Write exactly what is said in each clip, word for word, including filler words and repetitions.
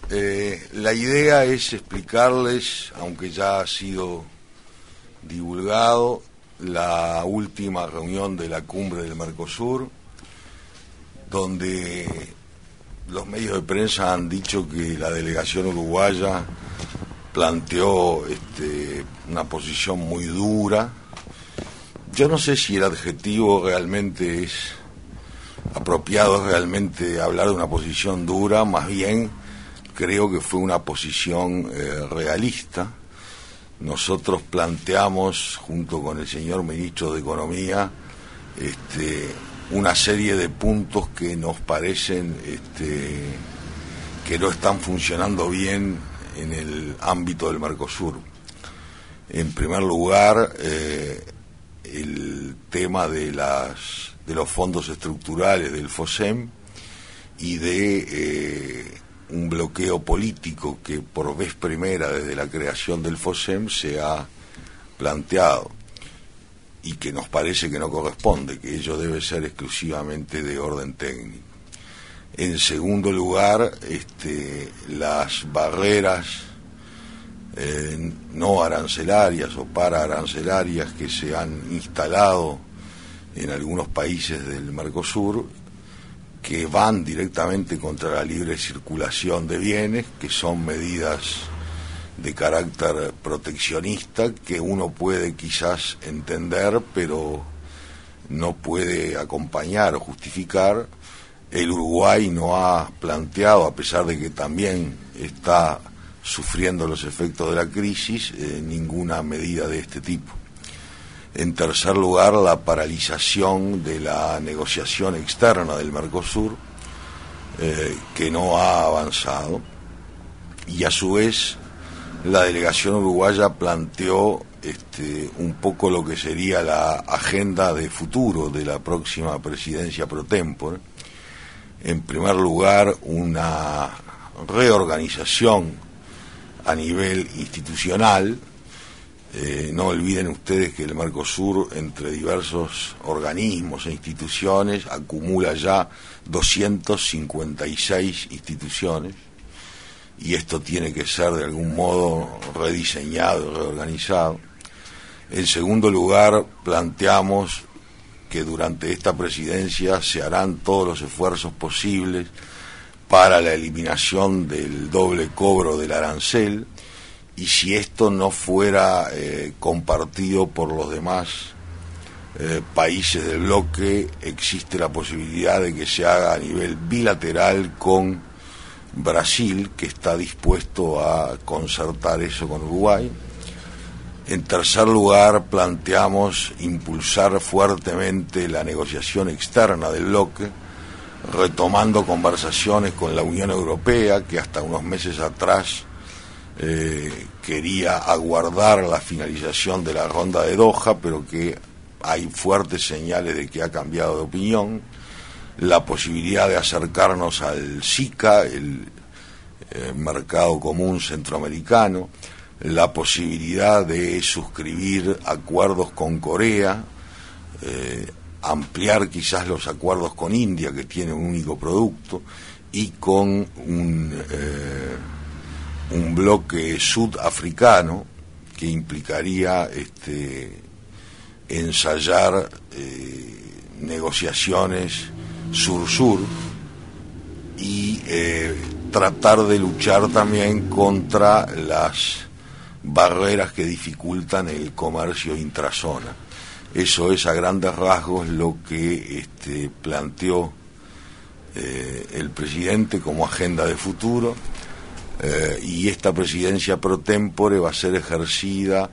Eh, la idea es explicarles, aunque ya ha sido divulgado, la última reunión de la cumbre del Mercosur, donde los medios de prensa han dicho que la delegación uruguaya planteó este, una posición muy dura. Yo no sé si el adjetivo realmente es apropiado, es realmente hablar de una posición dura, más bien creo que fue una posición eh, realista. Nosotros planteamos, junto con el señor ministro de Economía, este, una serie de puntos que nos parecen este, que no están funcionando bien en el ámbito del Mercosur. En primer lugar, eh, el tema de las de los fondos estructurales del FOSEM y de eh, un bloqueo político que por vez primera desde la creación del FOSEM se ha planteado y que nos parece que no corresponde, que ello debe ser exclusivamente de orden técnico. En segundo lugar, este, las barreras eh, no arancelarias o para arancelarias que se han instalado en algunos países del Mercosur, que van directamente contra la libre circulación de bienes, que son medidas de carácter proteccionista, que uno puede quizás entender, pero no puede acompañar o justificar. El Uruguay no ha planteado, a pesar de que también está sufriendo los efectos de la crisis, eh, ninguna medida de este tipo. En tercer lugar, la paralización de la negociación externa del Mercosur, eh, que no ha avanzado, y a su vez la delegación uruguaya planteó este, un poco lo que sería la agenda de futuro de la próxima presidencia pro tempore. En primer lugar, una reorganización a nivel institucional. Eh, no olviden ustedes que el Mercosur, entre diversos organismos e instituciones, acumula ya doscientas cincuenta y seis instituciones, y esto tiene que ser de algún modo rediseñado y reorganizado. En segundo lugar, planteamos que durante esta presidencia se harán todos los esfuerzos posibles para la eliminación del doble cobro del arancel, y si esto no fuera eh, compartido por los demás eh, países del bloque, existe la posibilidad de que se haga a nivel bilateral con Brasil, que está dispuesto a concertar eso con Uruguay. En tercer lugar, planteamos impulsar fuertemente la negociación externa del bloque, retomando conversaciones con la Unión Europea, que hasta unos meses atrás Eh, quería aguardar la finalización de la ronda de Doha, pero que hay fuertes señales de que ha cambiado de opinión. La posibilidad de acercarnos al SICA, el eh, mercado común centroamericano, la posibilidad de suscribir acuerdos con Corea, eh, ampliar quizás los acuerdos con India, que tiene un único producto, y con un eh, un bloque sudafricano que implicaría este, ensayar eh, negociaciones sur-sur y eh, tratar de luchar también contra las barreras que dificultan el comercio intrazona. Eso es a grandes rasgos lo que este, planteó eh, el presidente como agenda de futuro. Eh, y esta presidencia pro tempore va a ser ejercida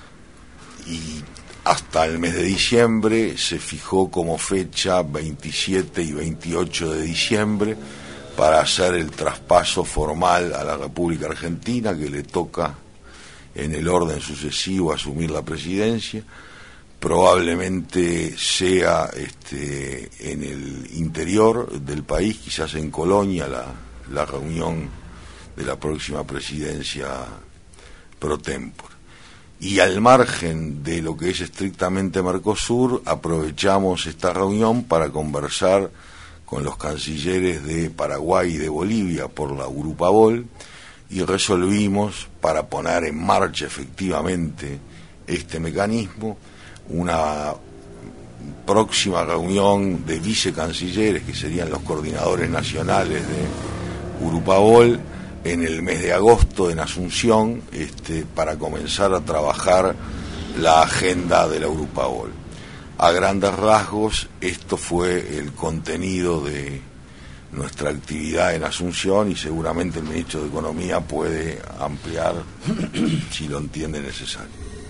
y hasta el mes de diciembre se fijó como fecha veintisiete y veintiocho de diciembre para hacer el traspaso formal a la República Argentina, que le toca en el orden sucesivo asumir la presidencia. Probablemente sea este, en el interior del país, quizás en Colonia, la, la reunión de la próxima presidencia pro tempore. Y al margen de lo que es estrictamente Mercosur, aprovechamos esta reunión para conversar con los cancilleres de Paraguay y de Bolivia por la Urupabol, y resolvimos, para poner en marcha efectivamente este mecanismo, una próxima reunión de vicecancilleres, que serían los coordinadores nacionales de Urupabol, en el mes de agosto en Asunción, este, para comenzar a trabajar la agenda de la Urupabol. A grandes rasgos, esto fue el contenido de nuestra actividad en Asunción, y seguramente el ministro de Economía puede ampliar si lo entiende necesario.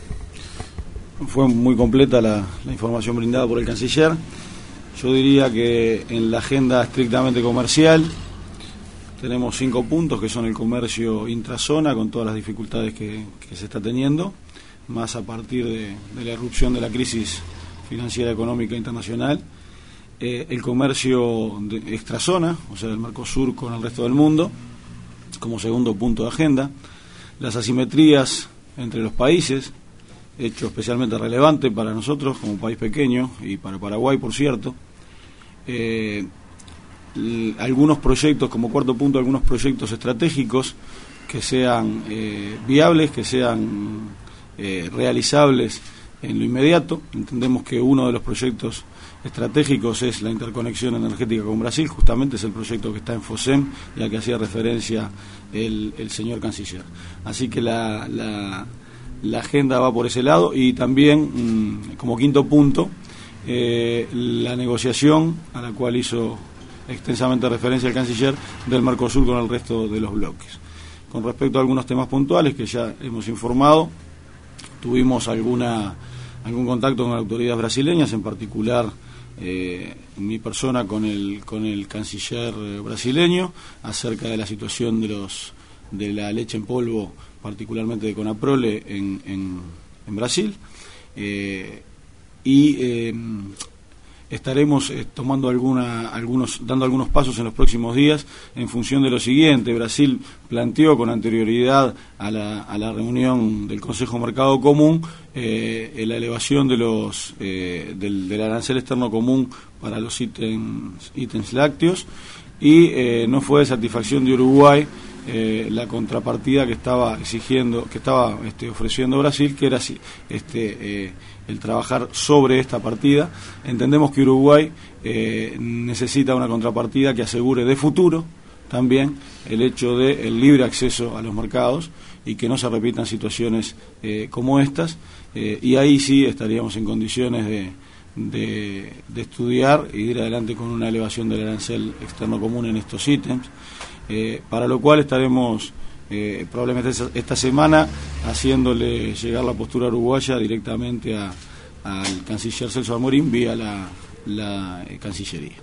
Fue muy completa la, la información brindada por el canciller. Yo diría que en la agenda estrictamente comercial tenemos cinco puntos, que son el comercio intrazona, con todas las dificultades que, que se está teniendo, más a partir de, de la irrupción de la crisis financiera económica internacional. Eh, el comercio de extrazona, o sea, el Mercosur con el resto del mundo, como segundo punto de agenda. Las asimetrías entre los países, hecho especialmente relevante para nosotros como país pequeño, y para Paraguay, por cierto. Eh, algunos proyectos, como cuarto punto, algunos proyectos estratégicos que sean eh, viables, que sean eh, realizables en lo inmediato. Entendemos que uno de los proyectos estratégicos es la interconexión energética con Brasil, justamente es el proyecto que está en FOSEM y al que hacía referencia el, el señor canciller. Así que la, la, la agenda va por ese lado, y también, mmm, como quinto punto, eh, la negociación a la cual hizo extensamente referencia el canciller del Mercosur con el resto de los bloques. Con respecto a algunos temas puntuales que ya hemos informado, tuvimos alguna algún contacto con las autoridades brasileñas, en particular eh, mi persona con el con el canciller brasileño, acerca de la situación de los de la leche en polvo, particularmente de Conaprole en, en, en Brasil, eh, y eh, estaremos eh, tomando alguna, algunos, dando algunos pasos en los próximos días en función de lo siguiente. Brasil planteó con anterioridad a la, a la reunión del Consejo Mercado Común eh, la elevación de los eh, del, del arancel externo común para los ítems, ítems lácteos, y eh, no fue de satisfacción de Uruguay eh, la contrapartida que estaba exigiendo, que estaba este, ofreciendo Brasil, que era este eh, el trabajar sobre esta partida. Entendemos que Uruguay eh, necesita una contrapartida que asegure de futuro también el hecho de el libre acceso a los mercados y que no se repitan situaciones eh, como estas, eh, y ahí sí estaríamos en condiciones de, de, de estudiar y de ir adelante con una elevación del arancel externo común en estos ítems, eh, para lo cual estaremos Eh, probablemente esta semana haciéndole llegar la postura uruguaya directamente a, al canciller Celso Amorín vía la, la eh, Cancillería.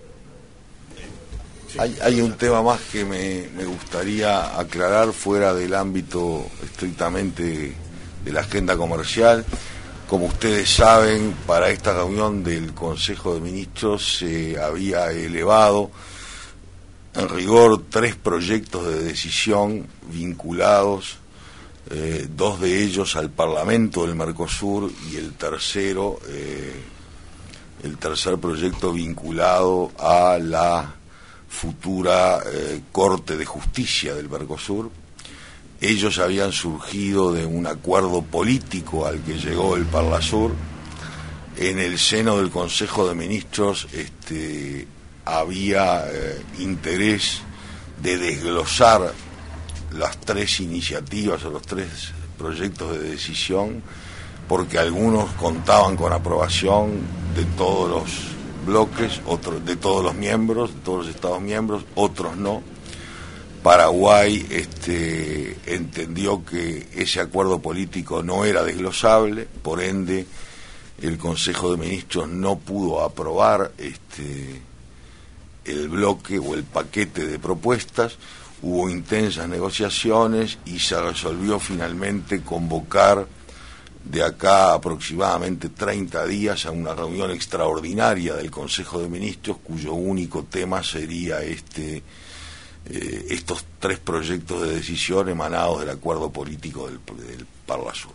Hay, hay un tema más que me, me gustaría aclarar fuera del ámbito estrictamente de la agenda comercial. Como ustedes saben, para esta reunión del Consejo de Ministros se había elevado en rigor tres proyectos de decisión vinculados, eh, dos de ellos al Parlamento del Mercosur y el tercero, eh, el tercer proyecto vinculado a la futura eh, Corte de Justicia del Mercosur. Ellos habían surgido de un acuerdo político al que llegó el Parlasur. En el seno del Consejo de Ministros este había eh, interés de desglosar las tres iniciativas o los tres proyectos de decisión, porque algunos contaban con aprobación de todos los bloques, otros de todos los miembros, de todos los Estados miembros, otros no. Paraguay este, entendió que ese acuerdo político no era desglosable, por ende el Consejo de Ministros no pudo aprobar este el bloque o el paquete de propuestas. Hubo intensas negociaciones y se resolvió finalmente convocar de acá aproximadamente treinta días a una reunión extraordinaria del Consejo de Ministros, cuyo único tema sería este eh, estos tres proyectos de decisión emanados del acuerdo político del, del Parlasur.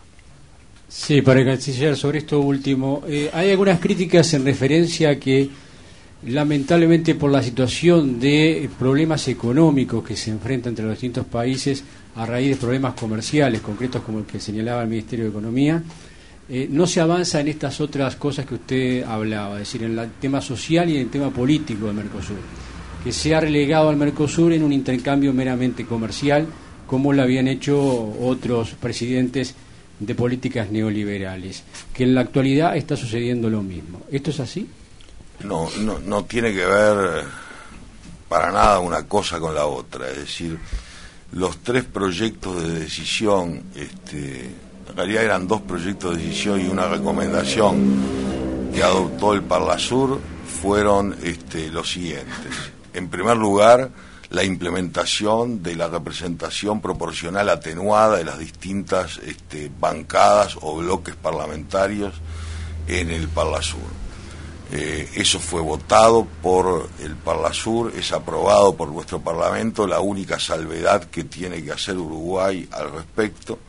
Sí, para el canciller, sobre esto último, eh, hay algunas críticas en referencia a que lamentablemente por la situación de problemas económicos que se enfrentan entre los distintos países a raíz de problemas comerciales concretos como el que señalaba el Ministerio de Economía, eh, no se avanza en estas otras cosas que usted hablaba, es decir, en el tema social y en el tema político del Mercosur, que se ha relegado al Mercosur en un intercambio meramente comercial, como lo habían hecho otros presidentes de políticas neoliberales, que en la actualidad está sucediendo lo mismo. ¿Esto es así? No, no, no tiene que ver para nada una cosa con la otra, es decir, los tres proyectos de decisión, este, en realidad eran dos proyectos de decisión y una recomendación que adoptó el Parlasur, fueron este, los siguientes. En primer lugar, la implementación de la representación proporcional atenuada de las distintas este, bancadas o bloques parlamentarios en el Parlasur. Eh, eso fue votado por el Parlasur, es aprobado por nuestro Parlamento. La única salvedad que tiene que hacer Uruguay al respecto,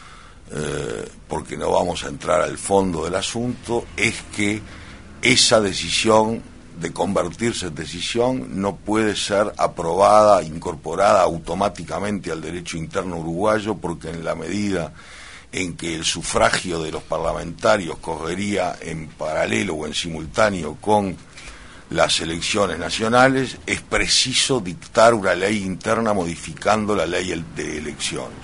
eh, porque no vamos a entrar al fondo del asunto, es que esa decisión de convertirse en decisión no puede ser aprobada, incorporada automáticamente al derecho interno uruguayo, porque en la medida en que el sufragio de los parlamentarios correría en paralelo o en simultáneo con las elecciones nacionales, es preciso dictar una ley interna modificando la ley de elecciones.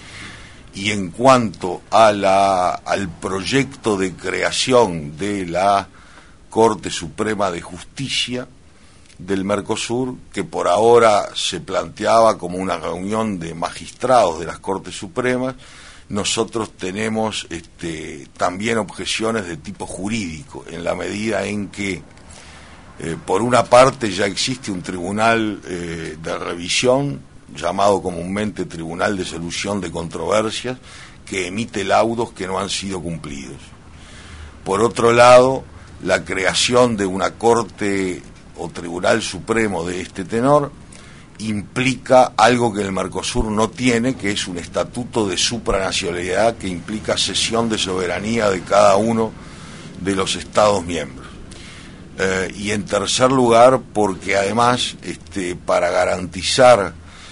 Y en cuanto a la, al proyecto de creación de la Corte Suprema de Justicia del Mercosur, que por ahora se planteaba como una reunión de magistrados de las Cortes Supremas, nosotros tenemos este, también objeciones de tipo jurídico, en la medida en que, eh, por una parte, ya existe un tribunal eh, de revisión, llamado comúnmente Tribunal de Solución de Controversias, que emite laudos que no han sido cumplidos. Por otro lado, la creación de una Corte o Tribunal Supremo de este tenor implica algo que el Mercosur no tiene, que es un estatuto de supranacionalidad que implica cesión de soberanía de cada uno de los Estados miembros. Eh, y en tercer lugar, porque además, este, para garantizar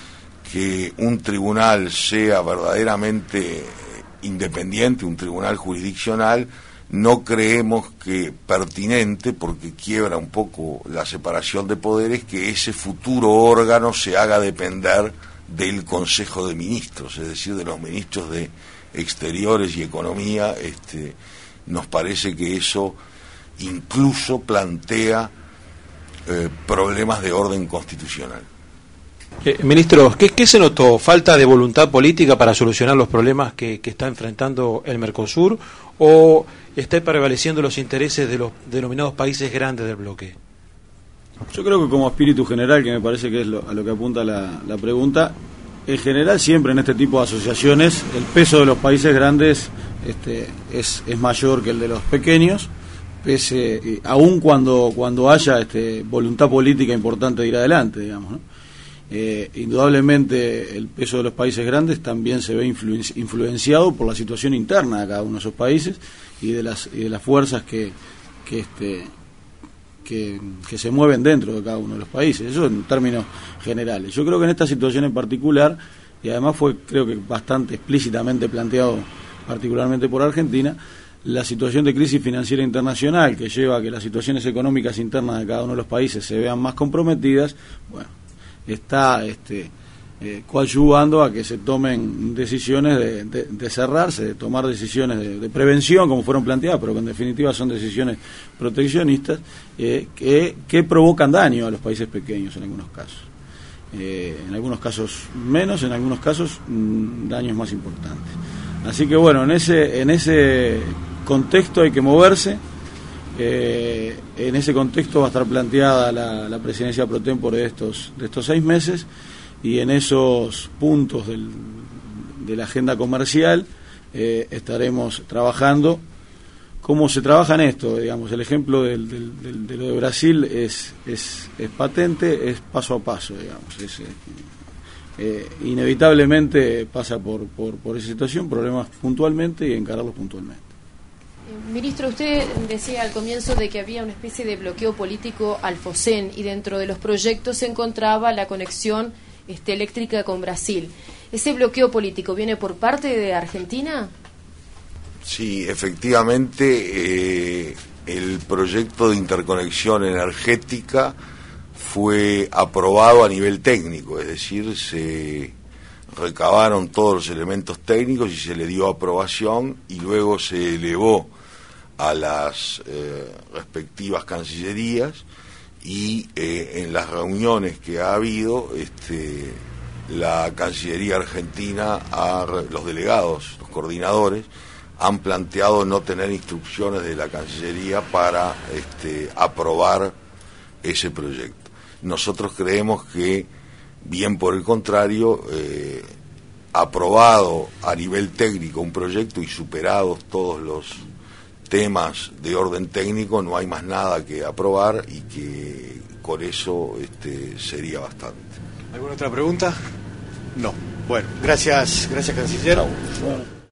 que un tribunal sea verdaderamente independiente, un tribunal jurisdiccional, no creemos que pertinente, porque quiebra un poco la separación de poderes, que ese futuro órgano se haga depender del Consejo de Ministros, es decir, de los ministros de Exteriores y Economía. Este, nos parece que eso incluso plantea eh, problemas de orden constitucional. Eh, ministro, ¿qué, ¿qué se notó? ¿Falta de voluntad política para solucionar los problemas que, que está enfrentando el Mercosur, o está prevaleciendo los intereses de los denominados países grandes del bloque? Yo creo que como espíritu general, que me parece que es lo, a lo que apunta la, la pregunta, en general siempre en este tipo de asociaciones el peso de los países grandes este, es, es mayor que el de los pequeños, pese, eh, aun cuando, cuando haya este, voluntad política importante de ir adelante, digamos, ¿no? Eh, indudablemente el peso de los países grandes también se ve influ- influenciado por la situación interna de cada uno de esos países y de las, y de las fuerzas que, que, este, que, que se mueven dentro de cada uno de los países. Eso en términos generales. Yo creo que en esta situación en particular, y además fue creo que bastante explícitamente planteado particularmente por Argentina, la situación de crisis financiera internacional que lleva a que las situaciones económicas internas de cada uno de los países se vean más comprometidas, bueno, está este, eh, coadyuvando a que se tomen decisiones de, de, de cerrarse, de tomar decisiones de, de prevención, como fueron planteadas, pero que en definitiva son decisiones proteccionistas, eh, que, que provocan daño a los países pequeños en algunos casos. Eh, en algunos casos menos, en algunos casos mmm, daños más importantes. Así que bueno, en ese, en ese contexto hay que moverse. Eh, en ese contexto va a estar planteada la, la presidencia pro tempore de estos, de estos seis meses, y en esos puntos del, de la agenda comercial eh, estaremos trabajando. ¿Cómo se trabaja en esto? Digamos, el ejemplo del, del, del, de lo de Brasil es, es, es patente, es paso a paso, digamos, es, eh, eh, inevitablemente pasa por, por, por esa situación, problemas puntualmente y encararlos puntualmente. Ministro, usted decía al comienzo de que había una especie de bloqueo político al FOSEN y dentro de los proyectos se encontraba la conexión este, eléctrica con Brasil. ¿Ese bloqueo político viene por parte de Argentina? Sí, efectivamente, eh, el proyecto de interconexión energética fue aprobado a nivel técnico, es decir, se recabaron todos los elementos técnicos y se le dio aprobación y luego se elevó a las eh, respectivas cancillerías y eh, en las reuniones que ha habido, este, la Cancillería Argentina, ha, los delegados, los coordinadores, han planteado no tener instrucciones de la Cancillería para este, aprobar ese proyecto. Nosotros creemos que, bien por el contrario, eh, aprobado a nivel técnico un proyecto y superados todos los temas de orden técnico, no hay más nada que aprobar y que con eso este, sería bastante. ¿Alguna otra pregunta? No. Bueno, gracias, gracias, canciller. Chau.